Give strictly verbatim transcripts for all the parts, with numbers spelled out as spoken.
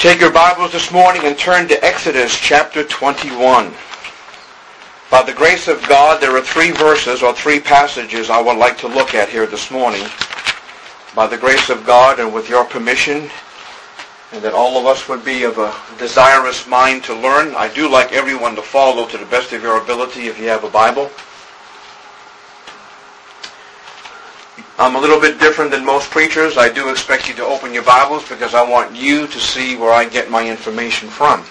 Take your Bibles this morning and turn to Exodus chapter twenty-one. By the grace of God, there are three verses or three passages I would like to look at here this morning. By the grace of God and with your permission, and that all of us would be of a desirous mind to learn, I do like everyone to follow to the best of your ability if you have a Bible. I'm a little bit different than most preachers. I do expect you to open your Bibles because I want you to see where I get my information from.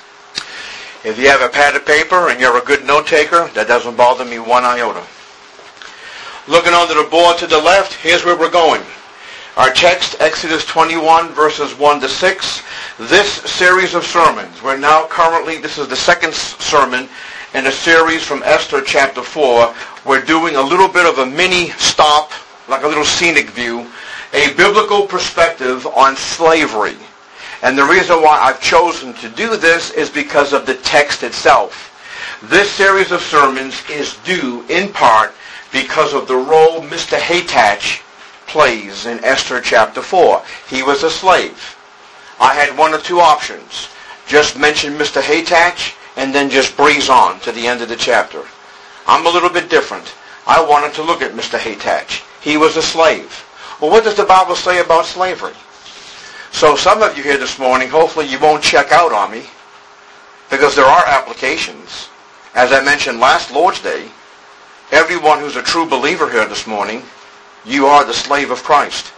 If you have a pad of paper and you're a good note taker, that doesn't bother me one iota. Looking under the board to the left, here's where we're going. Our text, Exodus twenty-one, verses one to six. This series of sermons, we're now currently, this is the second sermon in a series from Esther chapter four. We're doing a little bit of a mini stop, like a little scenic view, a biblical perspective on slavery. And the reason why I've chosen to do this is because of the text itself. This series of sermons is due in part because of the role Mister Hathach plays in Esther chapter four. He was a slave. I had one or two options. Just mention Mister Hathach and then just breeze on to the end of the chapter. I'm a little bit different. I wanted to look at Mister Hathach. He was a slave. Well, what does the Bible say about slavery? So some of you here this morning, hopefully you won't check out on me, because there are applications. As I mentioned last Lord's Day, everyone who's a true believer here this morning, you are the slave of Christ.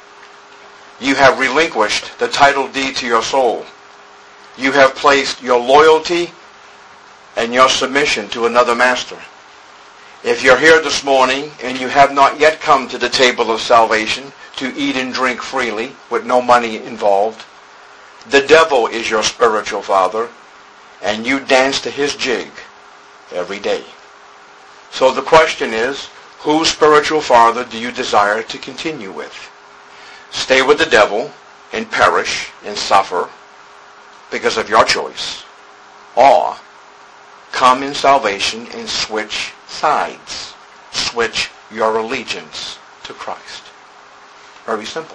You have relinquished the title deed to your soul. You have placed your loyalty and your submission to another master. If you're here this morning and you have not yet come to the table of salvation to eat and drink freely with no money involved, the devil is your spiritual father and you dance to his jig every day. So the question is, whose spiritual father do you desire to continue with? Stay with the devil and perish and suffer because of your choice, or come in salvation and switch sides. Switch your allegiance to Christ. Very simple.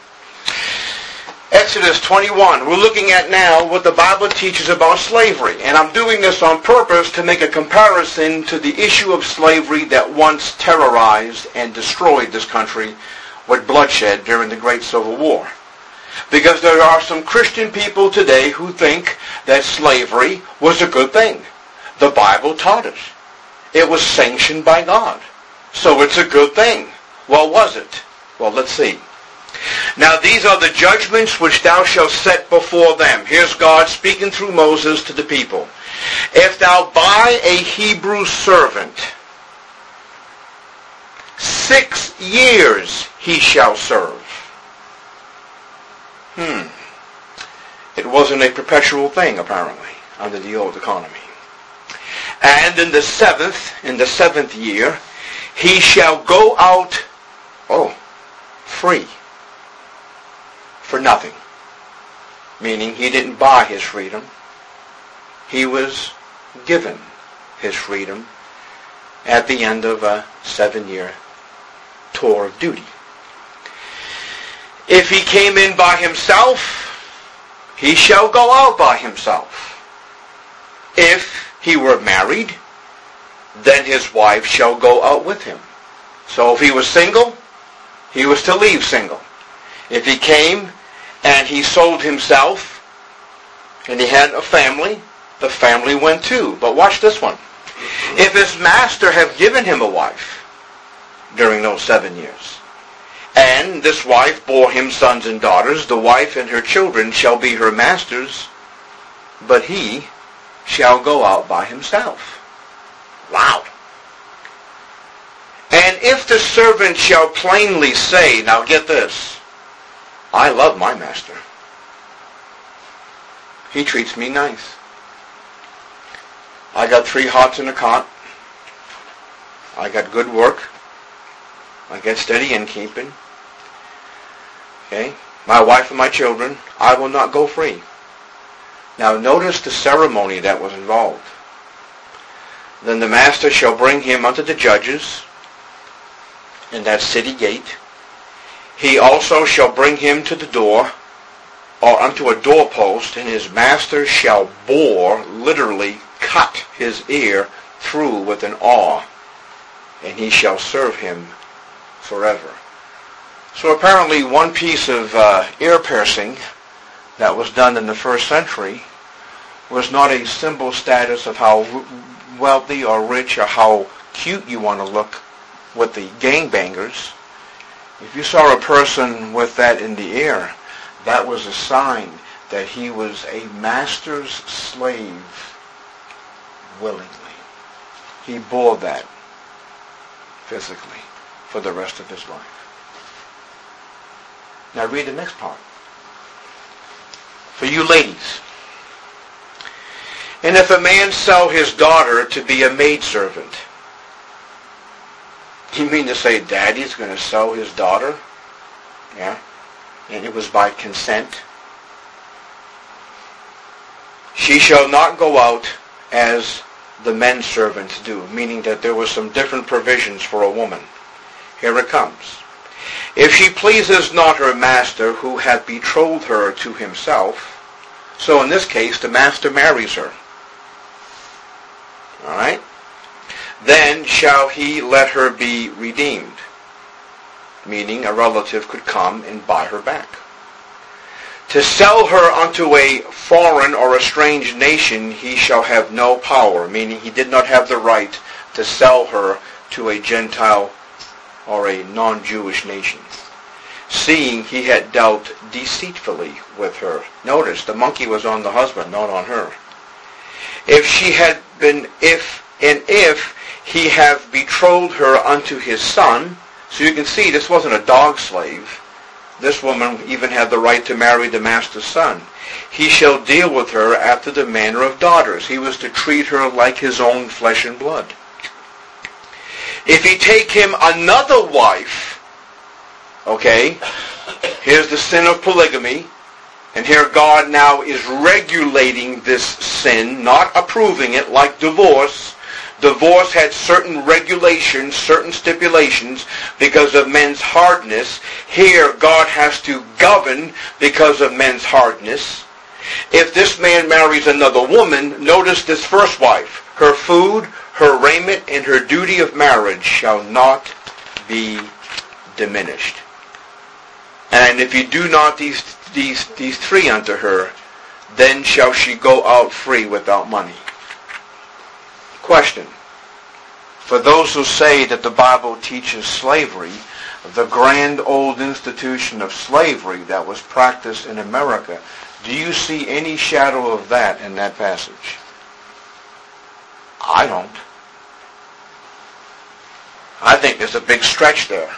Exodus twenty-one. We're looking at now what the Bible teaches about slavery. And I'm doing this on purpose to make a comparison to the issue of slavery that once terrorized and destroyed this country with bloodshed during the Great Civil War. Because there are some Christian people today who think that slavery was a good thing. The Bible taught it. It was sanctioned by God. So it's a good thing. Well, was it? Well, let's see. Now these are the judgments which thou shalt set before them. Here's God speaking through Moses to the people. If thou buy a Hebrew servant, six years he shall serve. Hmm. It wasn't a perpetual thing, apparently, under the old economy. And in the seventh, in the seventh year, he shall go out, oh, free, for nothing. Meaning he didn't buy his freedom. He was given his freedom at the end of a seven-year tour of duty. If he came in by himself, he shall go out by himself. If he were married, then his wife shall go out with him. So if he was single, he was to leave single. If he came and he sold himself and he had a family, the family went too. But watch this one. If his master have given him a wife during those seven years, and this wife bore him sons and daughters, the wife and her children shall be her masters, but he shall go out by himself. Wow. And if the servant shall plainly say, now get this, I love my master. He treats me nice. I got three hots in a cot. I got good work. I get steady innkeeping. Okay? My wife and my children, I will not go free. Now notice the ceremony that was involved. Then the master shall bring him unto the judges in that city gate. He also shall bring him to the door, or unto a doorpost, and his master shall bore, literally cut his ear through with an awl, and he shall serve him forever. So apparently one piece of uh, ear piercing that was done in the first century was not a symbol status of how wealthy or rich or how cute you want to look with the gangbangers. If you saw a person with that in the ear, that was a sign that he was a master's slave willingly. He bore that physically for the rest of his life. Now read the next part. For you ladies, and if a man sell his daughter to be a maidservant, you mean to say daddy's going to sell his daughter? Yeah. And it was by consent. She shall not go out as the men servants do, meaning that there was some different provisions for a woman. Here it comes. If she pleases not her master who hath betrothed her to himself, so in this case the master marries her. All right? Then shall he let her be redeemed, meaning a relative could come and buy her back. To sell her unto a foreign or a strange nation he shall have no power, meaning he did not have the right to sell her to a Gentile or a non-Jewish nation, seeing he had dealt deceitfully with her. Notice, the monkey was on the husband, not on her. If she had been, if, and if he have betrothed her unto his son, so you can see this wasn't a dog slave. This woman even had the right to marry the master's son. He shall deal with her after the manner of daughters. He was to treat her like his own flesh and blood. If he take him another wife, okay, here's the sin of polygamy, and here God now is regulating this sin, not approving it like divorce. Divorce had certain regulations, certain stipulations because of men's hardness. Here, God has to govern because of men's hardness. If this man marries another woman, notice this first wife. Her food, her raiment, and her duty of marriage shall not be diminished. And if you do not these, these, these three unto her, then shall she go out free without money. Question. For those who say that the Bible teaches slavery, the grand old institution of slavery that was practiced in America, do you see any shadow of that in that passage? I don't. I think there's a big stretch there.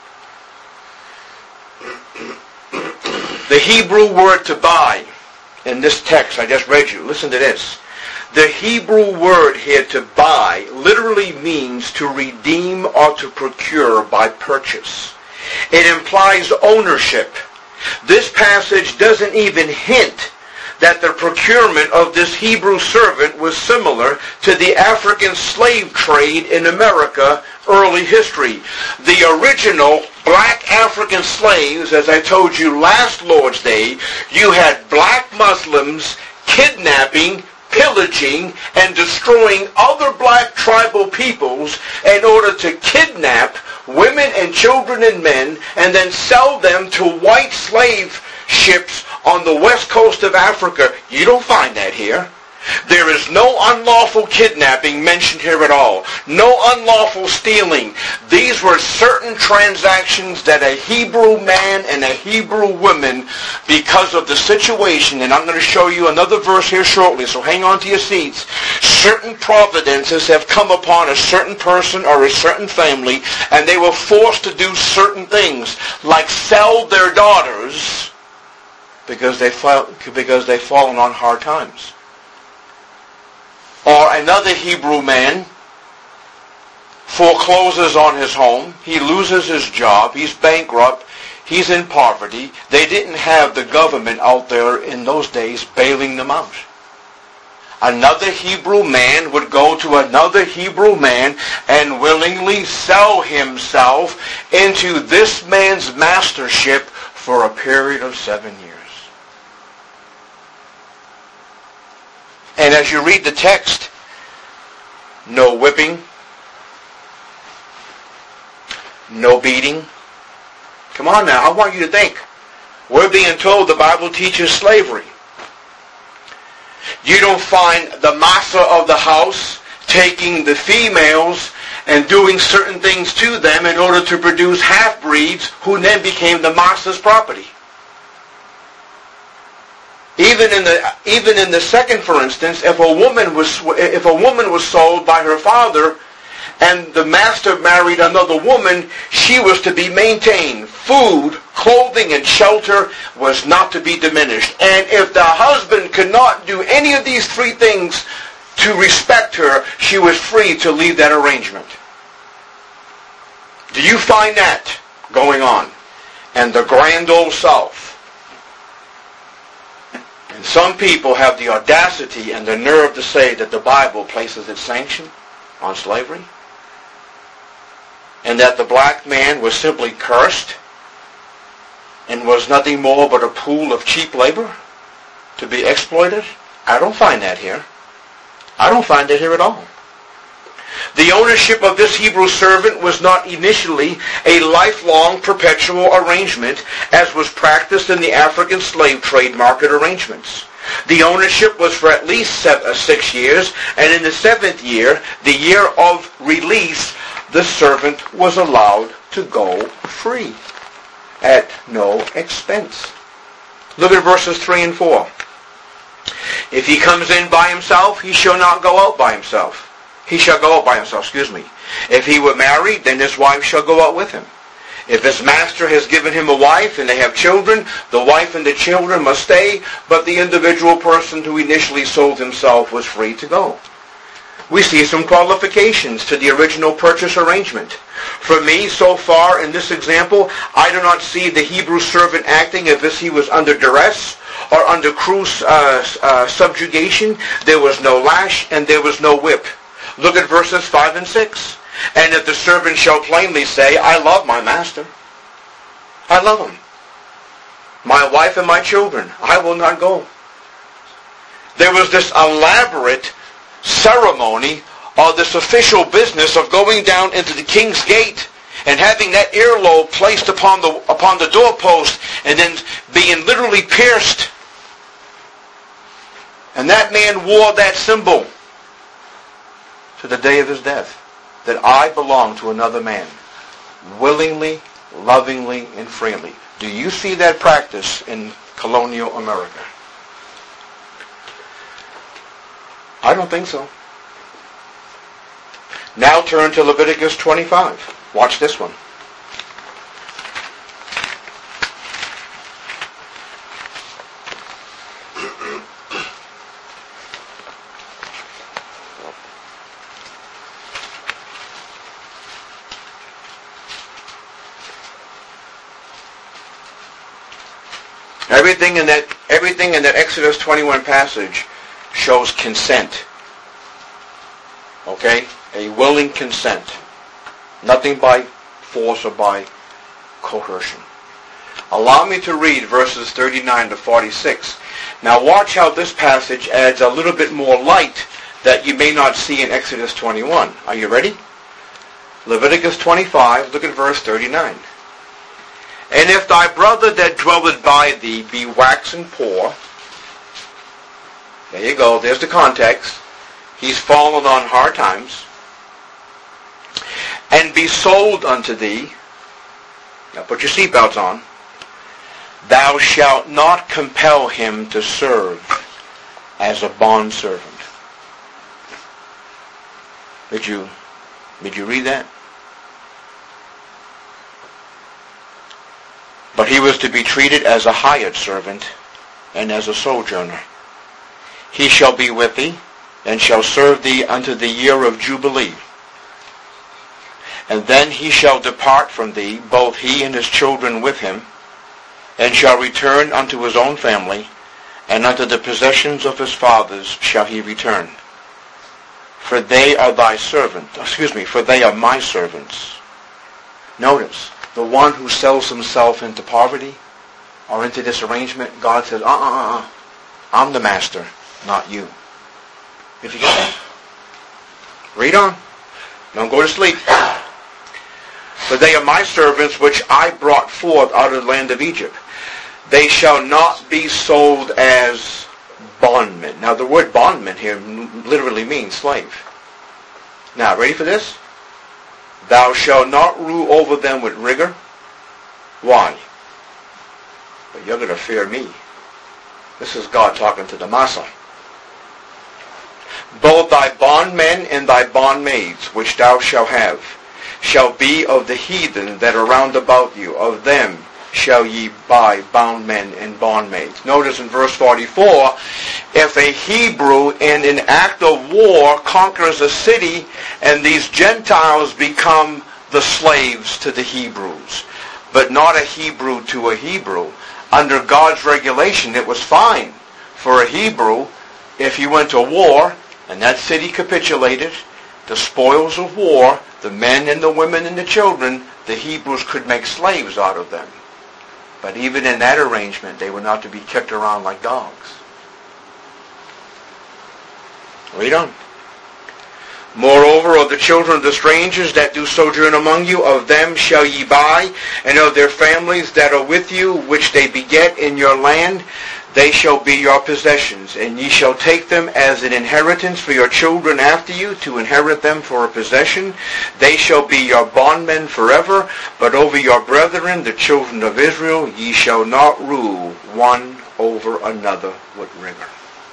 The Hebrew word to buy in this text I just read you, listen to this. The Hebrew word here to buy literally means to redeem or to procure by purchase. It implies ownership. This passage doesn't even hint that the procurement of this Hebrew servant was similar to the African slave trade in America early history. The original black African slaves, as I told you last Lord's Day, you had black Muslims kidnapping, pillaging, and destroying other black tribal peoples in order to kidnap women and children and men and then sell them to white slave ships on the west coast of Africa. You don't find that here. There is no unlawful kidnapping mentioned here at all. No unlawful stealing. These were certain transactions that a Hebrew man and a Hebrew woman, because of the situation, and I'm going to show you another verse here shortly, so hang on to your seats. Certain providences have come upon a certain person or a certain family, and they were forced to do certain things, like sell their daughters because they fall, because they've fallen on hard times. Or another Hebrew man forecloses on his home. He loses his job. He's bankrupt. He's in poverty. They didn't have the government out there in those days bailing them out. Another Hebrew man would go to another Hebrew man and willingly sell himself into this man's mastership for a period of seven years. And as you read the text, no whipping, no beating. Come on now, I want you to think. We're being told the Bible teaches slavery. You don't find the master of the house taking the females and doing certain things to them in order to produce half-breeds who then became the master's property. Even in the even in the second, for instance, if a woman was if a woman was sold by her father, and the master married another woman, she was to be maintained. Food, clothing, and shelter was not to be diminished. And if the husband could not do any of these three things to respect her, she was free to leave that arrangement. Do you find that going on in the grand old South? And some people have the audacity and the nerve to say that the Bible places its sanction on slavery, and that the black man was simply cursed and was nothing more but a pool of cheap labor to be exploited. I don't find that here. I don't find it here at all. The ownership of this Hebrew servant was not initially a lifelong perpetual arrangement as was practiced in the African slave trade market arrangements. The ownership was for at least seven, uh, six years, and in the seventh year, the year of release, the servant was allowed to go free at no expense. Look at verses three and four. If he comes in by himself, he shall not go out by himself. He shall go out by himself, excuse me. If he were married, then his wife shall go out with him. If his master has given him a wife and they have children, the wife and the children must stay, but the individual person who initially sold himself was free to go. We see some qualifications to the original purchase arrangement. For me, so far in this example, I do not see the Hebrew servant acting as if he was under duress or under cruel uh, uh, subjugation. There was no lash and there was no whip. Look at verses five and six. And if the servant shall plainly say, I love my master. I love him. My wife and my children. I will not go. There was this elaborate ceremony or this official business of going down into the king's gate and having that earlobe placed upon the upon the doorpost and then being literally pierced. And that man wore that symbol to the day of his death, that I belong to another man, willingly, lovingly, and freely. Do you see that practice in colonial America? I don't think so. Now turn to Leviticus twenty-five. Watch this one. Everything in that everything in that Exodus twenty-one passage shows consent. Okay? A willing consent. Nothing by force or by coercion. Allow me to read verses thirty-nine to forty-six. Now watch how this passage adds a little bit more light that you may not see in Exodus twenty-one. Are you ready? Leviticus twenty-five, look at verse thirty-nine. And if thy brother that dwelleth by thee be waxen poor, there you go, there's the context. He's fallen on hard times. And be sold unto thee, now put your seatbelts on, thou shalt not compel him to serve as a bondservant. Did you, did you read that? But he was to be treated as a hired servant and as a sojourner. He shall be with thee, and shall serve thee unto the year of Jubilee. And then he shall depart from thee, both he and his children with him, and shall return unto his own family, and unto the possessions of his fathers shall he return. For they are thy servant, excuse me, for they are my servants. Notice, the one who sells himself into poverty or into this arrangement, God says, uh-uh-uh, I'm the master, not you. Did you get that? Read on. Don't go to sleep. For they are my servants which I brought forth out of the land of Egypt. They shall not be sold as bondmen. Now the word bondman here literally means slave. Now, ready for this? Thou shalt not rule over them with rigor. Why? But you're going to fear me. This is God talking to the Massa. Both thy bondmen and thy bondmaids, which thou shalt have, shall be of the heathen that are round about you. Of them shall ye buy bondmen and bondmaids. Notice in verse forty-four, if a Hebrew in an act of war conquers a city and these Gentiles become the slaves to the Hebrews, but not a Hebrew to a Hebrew, under God's regulation it was fine for a Hebrew if he went to war and that city capitulated, the spoils of war, the men and the women and the children, the Hebrews could make slaves out of them. But even in that arrangement, they were not to be kicked around like dogs. Read on. Moreover, of the children of the strangers that do sojourn among you, of them shall ye buy, and of their families that are with you, which they beget in your land, they shall be your possessions, and ye shall take them as an inheritance for your children after you, to inherit them for a possession. They shall be your bondmen forever, but over your brethren, the children of Israel, ye shall not rule one over another with rigor.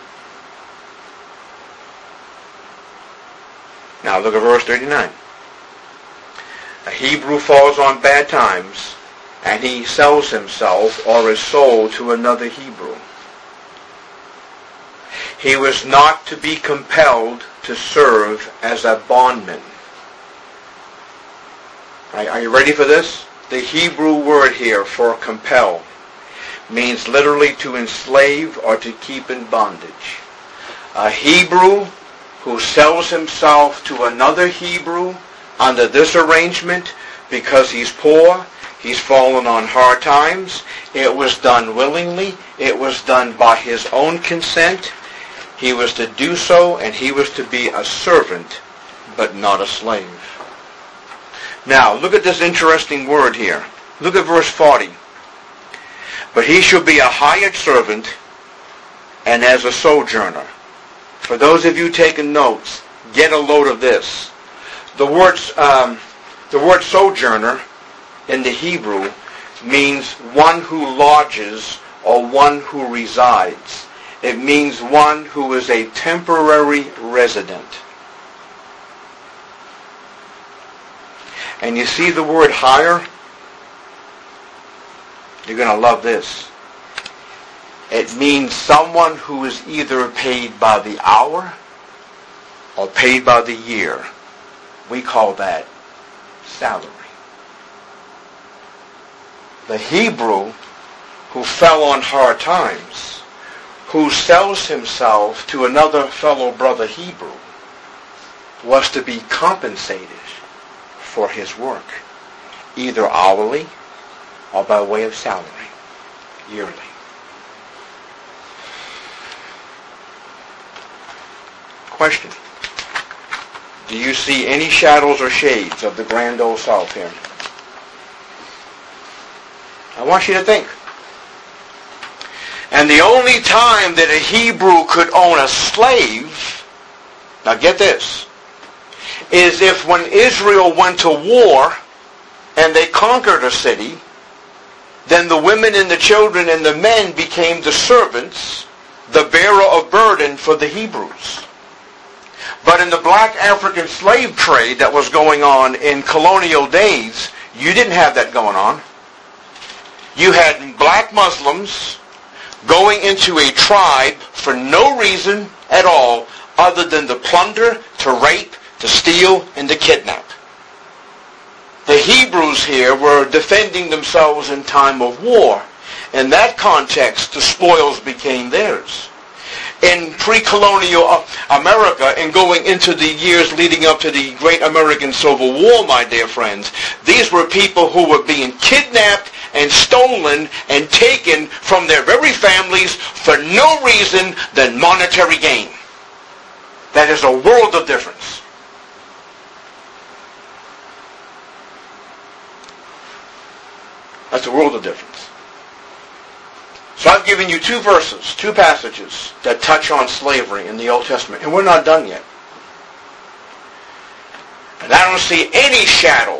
Now look at verse thirty-nine. A Hebrew falls on bad times, and he sells himself or is sold to another Hebrew. He was not to be compelled to serve as a bondman. Are you ready for this? The Hebrew word here for compel means literally to enslave or to keep in bondage. A Hebrew who sells himself to another Hebrew under this arrangement because he's poor, he's fallen on hard times, it was done willingly, it was done by his own consent. He was to do so, and he was to be a servant, but not a slave. Now, look at this interesting word here. Look at verse forty. But he shall be a hired servant, and as a sojourner. For those of you taking notes, get a load of this. The word, um, the word sojourner in the Hebrew means one who lodges or one who resides. It means one who is a temporary resident. And you see the word hire? You're going to love this. It means someone who is either paid by the hour or paid by the year. We call that salary. The Hebrew who fell on hard times, who sells himself to another fellow brother Hebrew, was to be compensated for his work, either hourly or by way of salary, yearly. Question. Do you see any shadows or shades of the grand old South here? I want you to think. And the only time that a Hebrew could own a slave, now get this, is if when Israel went to war and they conquered a city, then the women and the children and the men became the servants, the bearer of burden for the Hebrews. But in the black African slave trade that was going on in colonial days, you didn't have that going on. You had black Muslims going into a tribe for no reason at all other than to plunder, to rape, to steal, and to kidnap. The Hebrews here were defending themselves in time of war. In that context, the spoils became theirs. In pre-colonial America and going into the years leading up to the Great American Civil War, my dear friends, these were people who were being kidnapped and stolen and taken from their very families for no reason than monetary gain. That is a world of difference. That's a world of difference. So I've given you two verses, two passages that touch on slavery in the Old Testament. And we're not done yet. And I don't see any shadow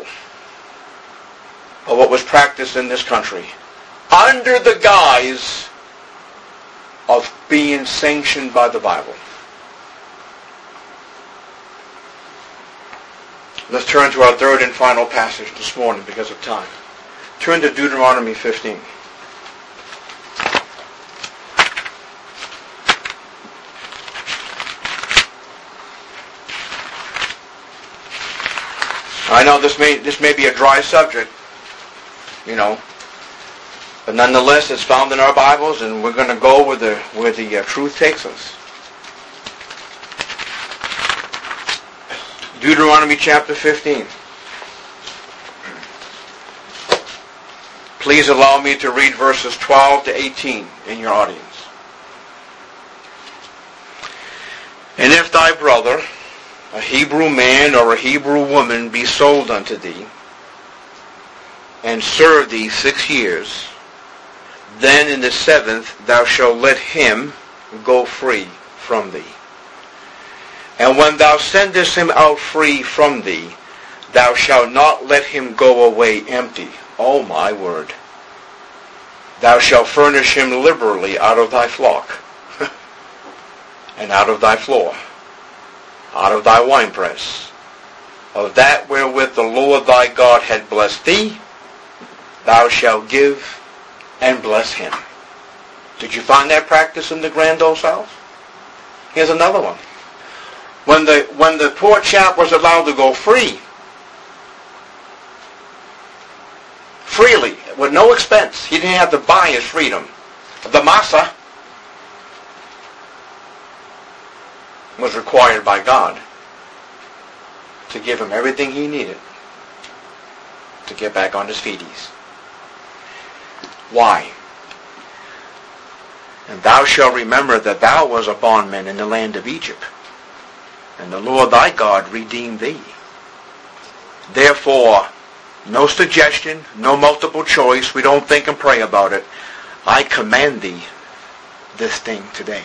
of what was practiced in this country under the guise of being sanctioned by the Bible. Let's turn to our third and final passage this morning because of time. Turn to Deuteronomy fifteen. I know this may this may be a dry subject, you know, but nonetheless it's found in our Bibles, and we're going to go where the where the uh, truth takes us. Deuteronomy chapter fifteen. Please allow me to read verses twelve to eighteen in your audience. And if thy brother, a Hebrew man or a Hebrew woman, be sold unto thee, and serve thee six years, then in the seventh thou shalt let him go free from thee. And when thou sendest him out free from thee, thou shalt not let him go away empty. Oh my word. Thou shalt furnish him liberally out of thy flock, and out of thy floor, out of thy winepress. Of that wherewith the Lord thy God had blessed thee, thou shalt give and bless him. Did you find that practice in the Grand Old South? Here's another one. When the when the poor chap was allowed to go free, freely, with no expense, he didn't have to buy his freedom. The massa was required by God to give him everything he needed to get back on his feeties. Why? And thou shalt remember that thou was a bondman in the land of Egypt, and the Lord thy God redeemed thee. Therefore, no suggestion, no multiple choice, we don't think and pray about it. I command thee this thing today.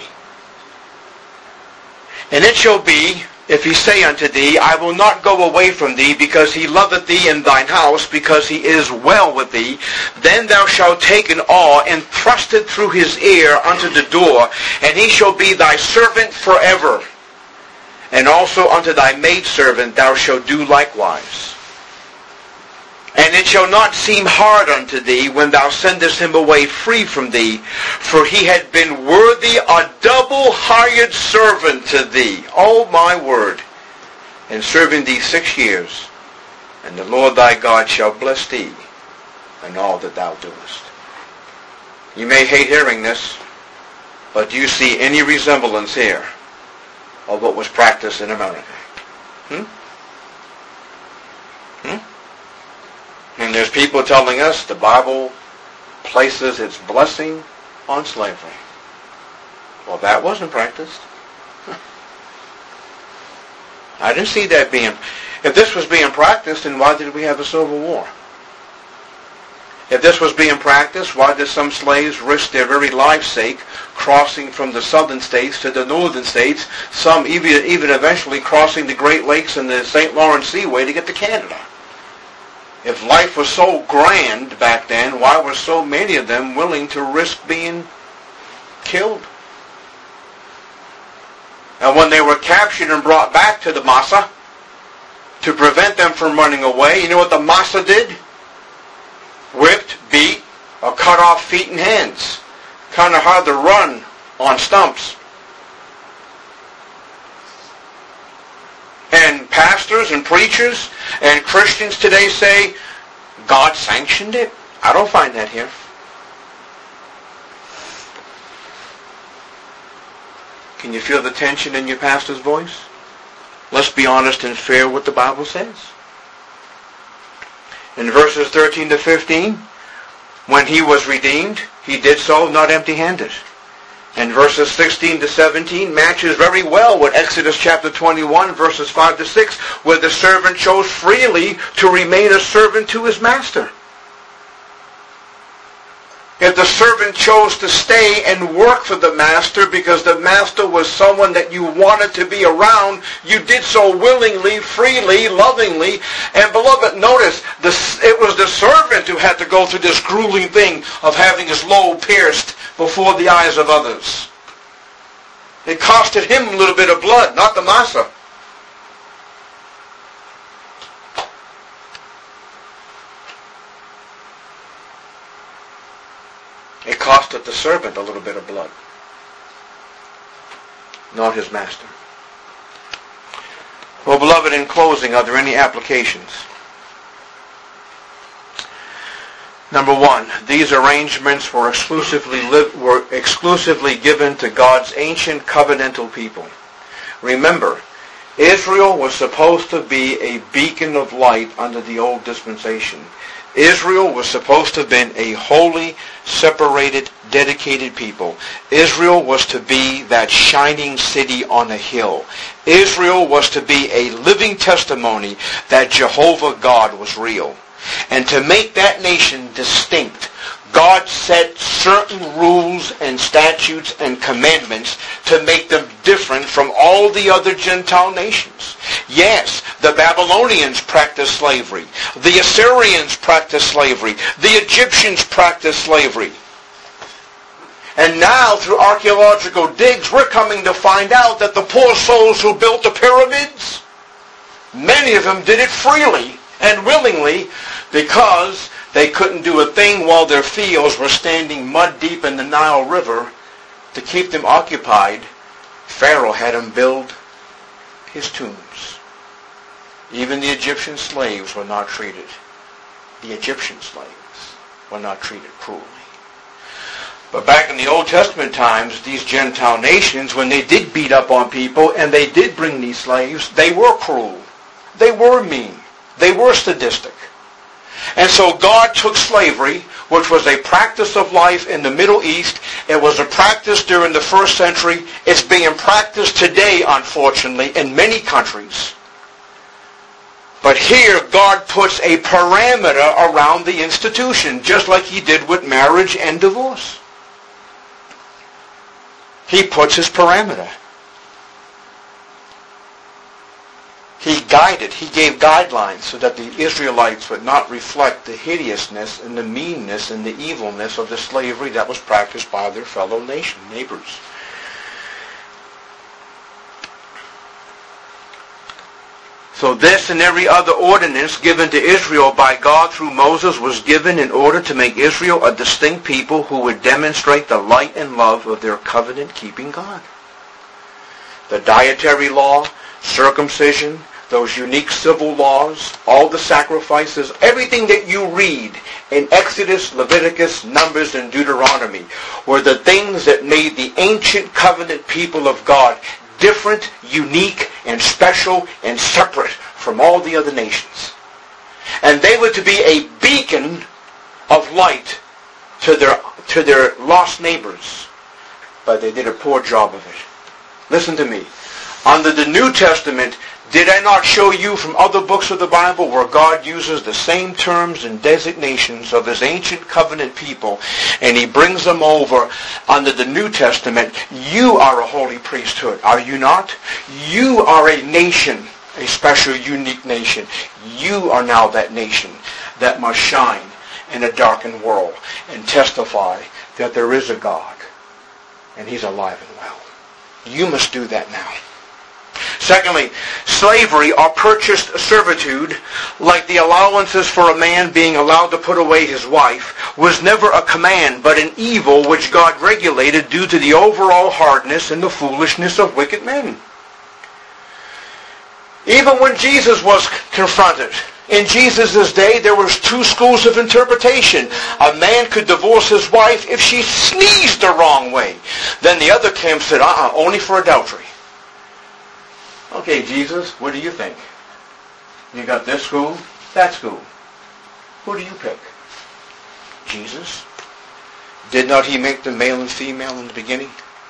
And it shall be, if he say unto thee, I will not go away from thee, because he loveth thee in thine house, because he is well with thee, then thou shalt take an awl and thrust it through his ear unto the door, and he shall be thy servant forever. And also unto thy maidservant thou shalt do likewise. And it shall not seem hard unto thee when thou sendest him away free from thee, for he had been worthy a double hired servant to thee. Oh my word. And serving thee six years, and the Lord thy God shall bless thee in all that thou doest. You may hate hearing this, but do you see any resemblance here of what was practiced in America? Hmm? Hmm? And there's people telling us the Bible places its blessing on slavery. Well, that wasn't practiced. I didn't see that being... If this was being practiced, then why did we have a Civil War? If this was being practiced, why did some slaves risk their very life's sake crossing from the southern states to the northern states, some even, even eventually crossing the Great Lakes and the Saint Lawrence Seaway to get to Canada? If life was so grand back then, why were so many of them willing to risk being killed? And when they were captured and brought back to the Massa, to prevent them from running away, you know what the Massa did? Whipped, beat, or cut off feet and hands. Kind of hard to run on stumps. And pastors and preachers and Christians today say, God sanctioned it? I don't find that here. Can you feel the tension in your pastor's voice? Let's be honest and fair what the Bible says. In verses thirteen to fifteen, when he was redeemed, he did so not empty-handed. And verses sixteen to seventeen matches very well with Exodus chapter twenty-one, verses five to six, where the servant chose freely to remain a servant to his master. If the servant chose to stay and work for the master because the master was someone that you wanted to be around, you did so willingly, freely, lovingly. And beloved, notice, this, it was the servant who had to go through this grueling thing of having his lobe pierced before the eyes of others. It costed him a little bit of blood, not the master. It costed the servant a little bit of blood, not his master. Well, beloved, in closing, are there any applications? Number one, these arrangements were exclusively li- were exclusively given to God's ancient covenantal people. Remember, Israel was supposed to be a beacon of light under the old dispensation. Israel was supposed to have been a holy, separated, dedicated people. Israel was to be that shining city on a hill. Israel was to be a living testimony that Jehovah God was real. And to make that nation distinct, God set certain rules and statutes and commandments to make them different from all the other Gentile nations. Yes, the Babylonians practiced slavery. The Assyrians practiced slavery. The Egyptians practiced slavery. And now, through archaeological digs, we're coming to find out that the poor souls who built the pyramids, many of them did it freely and willingly because they couldn't do a thing while their fields were standing mud deep in the Nile River. To keep them occupied, Pharaoh had them build his tombs. Even the Egyptian slaves were not treated. The Egyptian slaves were not treated cruelly. But back in the Old Testament times, these Gentile nations, when they did beat up on people and they did bring these slaves, they were cruel. They were mean. They were sadistic. And so God took slavery, which was a practice of life in the Middle East. It was a practice during the first century. It's being practiced today, unfortunately, in many countries. But here, God puts a parameter around the institution, just like he did with marriage and divorce. He puts his parameter. He guided, he gave guidelines so that the Israelites would not reflect the hideousness and the meanness and the evilness of the slavery that was practiced by their fellow nation, neighbors. So this and every other ordinance given to Israel by God through Moses was given in order to make Israel a distinct people who would demonstrate the light and love of their covenant-keeping God. The dietary law, circumcision, those unique civil laws, all the sacrifices, everything that you read in Exodus, Leviticus, Numbers, and Deuteronomy were the things that made the ancient covenant people of God different, unique, and special, and separate from all the other nations. And they were to be a beacon of light to their, to their lost neighbors. But they did a poor job of it. Listen to me. Under the New Testament, did I not show you from other books of the Bible where God uses the same terms and designations of his ancient covenant people, and he brings them over under the New Testament? You are a holy priesthood, are you not? You are a nation, a special, unique nation. You are now that nation that must shine in a darkened world and testify that there is a God, and he's alive and well. You must do that now. Secondly, slavery or purchased servitude, like the allowances for a man being allowed to put away his wife, was never a command but an evil which God regulated due to the overall hardness and the foolishness of wicked men. Even when Jesus was confronted, in Jesus' day there was two schools of interpretation. A man could divorce his wife if she sneezed the wrong way. Then the other camp said, uh-uh, only for adultery. Okay, Jesus, what do you think? You got this school, that school. Who do you pick? Jesus. Did not he make them male and female in the beginning?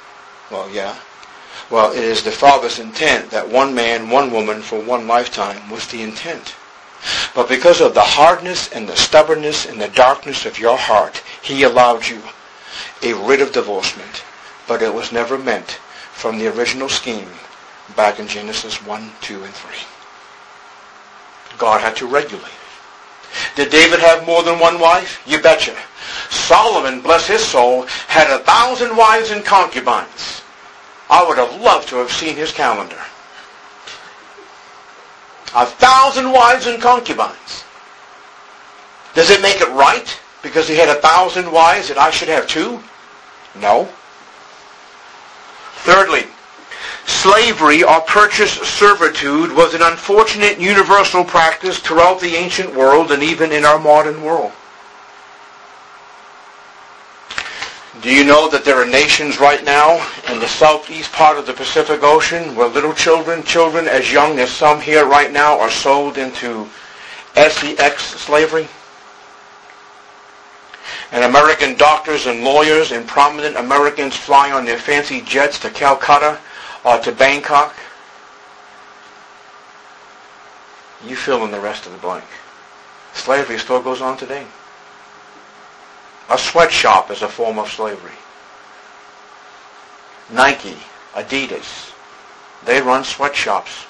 Well, yeah. Well, it is the Father's intent that one man, one woman for one lifetime was the intent. But because of the hardness and the stubbornness and the darkness of your heart, He allowed you a writ of divorcement. But it was never meant from the original scheme back in Genesis one, two, and three. God had to regulate it. Did David have more than one wife? You betcha. Solomon, bless his soul, had a thousand wives and concubines. I would have loved to have seen his calendar. A thousand wives and concubines. Does it make it right because he had a thousand wives that I should have two? No. Thirdly, slavery or purchased servitude was an unfortunate universal practice throughout the ancient world and even in our modern world. Do you know that there are nations right now in the southeast part of the Pacific Ocean where little children, children as young as some here right now, are sold into sex slavery? And American doctors and lawyers and prominent Americans fly on their fancy jets to Calcutta or to Bangkok. You fill in the rest of the blank. Slavery still goes on today. A sweatshop is a form of slavery. Nike, Adidas, they run sweatshops.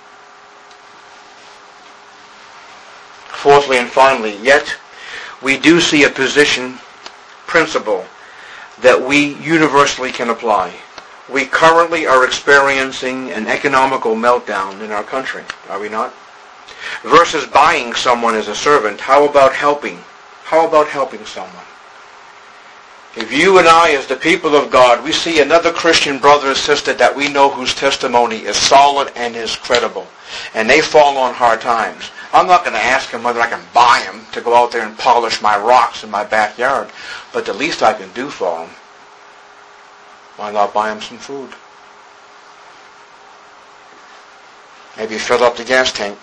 Fourthly and finally, yet we do see a position, principle, that we universally can apply. We currently are experiencing an economical meltdown in our country, are we not? Versus buying someone as a servant, how about helping? How about helping someone? If you and I, as the people of God, we see another Christian brother or sister that we know whose testimony is solid and is credible, and they fall on hard times, I'm not going to ask him whether I can buy him to go out there and polish my rocks in my backyard, but the least I can do for him, why not buy him some food? Maybe fill up the gas tank.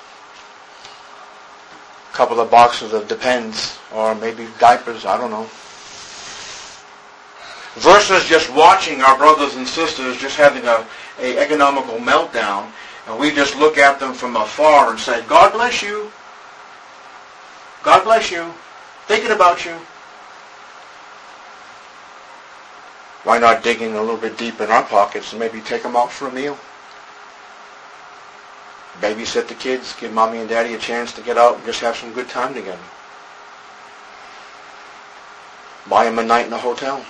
A couple of boxes of Depends, or maybe diapers, I don't know. Versus just watching our brothers and sisters just having a, a economical meltdown, and we just look at them from afar and say, God bless you. God bless you. Thinking about you. Why not digging a little bit deep in our pockets and maybe take them out for a meal? Babysit the kids, give mommy and daddy a chance to get out and just have some good time together. Buy them a night in a hotel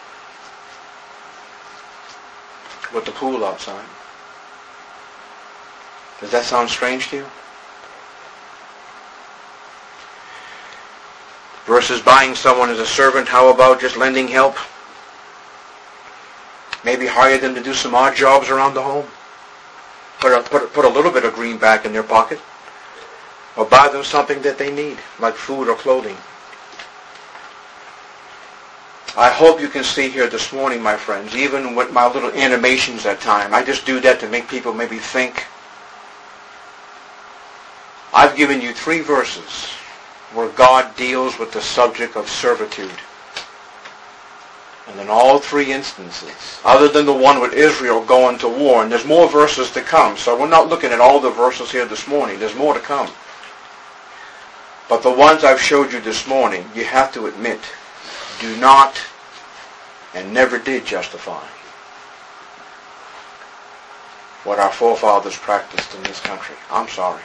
with the pool outside. Does that sound strange to you? Versus buying someone as a servant, how about just lending help? Maybe hire them to do some odd jobs around the home. Put a, put, a, put a little bit of greenback in their pocket. Or buy them something that they need, like food or clothing. I hope you can see here this morning, my friends, even with my little animations at times, I just do that to make people maybe think. I've given you three verses where God deals with the subject of servitude. And in all three instances, other than the one with Israel going to war, and there's more verses to come, so we're not looking at all the verses here this morning, there's more to come. But the ones I've showed you this morning, you have to admit, do not and never did justify what our forefathers practiced in this country. I'm sorry.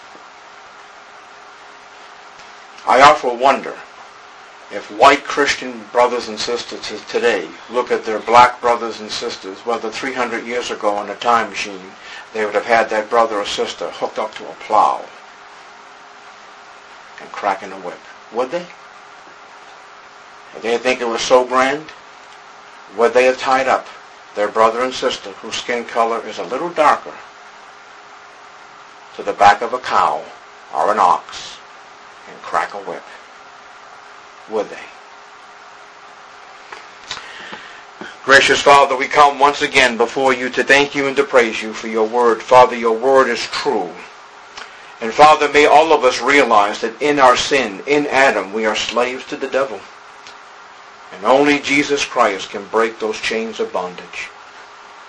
I often wonder if white Christian brothers and sisters today look at their black brothers and sisters, whether three hundred years ago in a time machine, they would have had that brother or sister hooked up to a plow and cracking a whip. Would they? Would they think it was so grand? Would they have tied up their brother and sister whose skin color is a little darker to the back of a cow or an ox and crack a whip? Would they? Gracious Father, we come once again before you to thank you and to praise you for your word. Father, your word is true. And Father, may all of us realize that in our sin, in Adam, we are slaves to the devil. And only Jesus Christ can break those chains of bondage.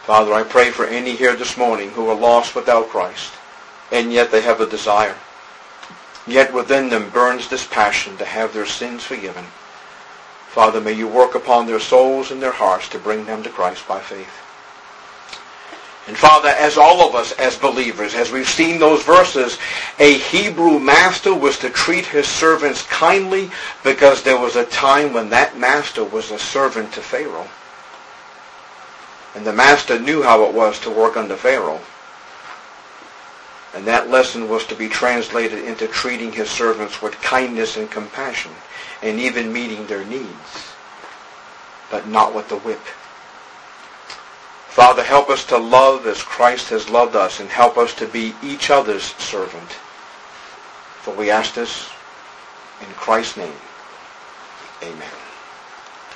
Father, I pray for any here this morning who are lost without Christ, and yet they have a desire. Yet within them burns this passion to have their sins forgiven. Father, may you work upon their souls and their hearts to bring them to Christ by faith. And Father, as all of us as believers, as we've seen those verses, a Hebrew master was to treat his servants kindly because there was a time when that master was a servant to Pharaoh. And the master knew how it was to work under Pharaoh. And that lesson was to be translated into treating his servants with kindness and compassion, and even meeting their needs, but not with the whip. Father, help us to love as Christ has loved us, and help us to be each other's servant. For we ask this in Christ's name. Amen.